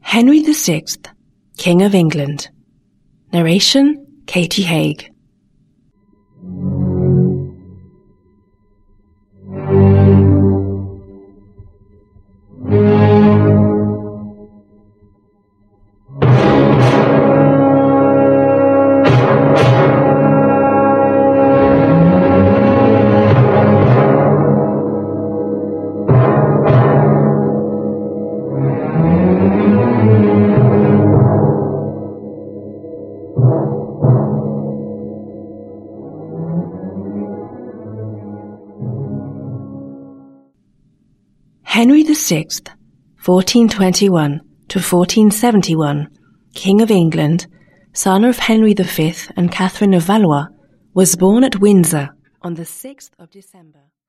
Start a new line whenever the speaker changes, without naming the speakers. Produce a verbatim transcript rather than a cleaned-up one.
Henry the Sixth, King of England. Narration, Katie Haig. Henry the Sixth, fourteen twenty-one to fourteen seventy-one, King of England, son of Henry the Fifth and Catherine of Valois, was born at Windsor on the sixth of December.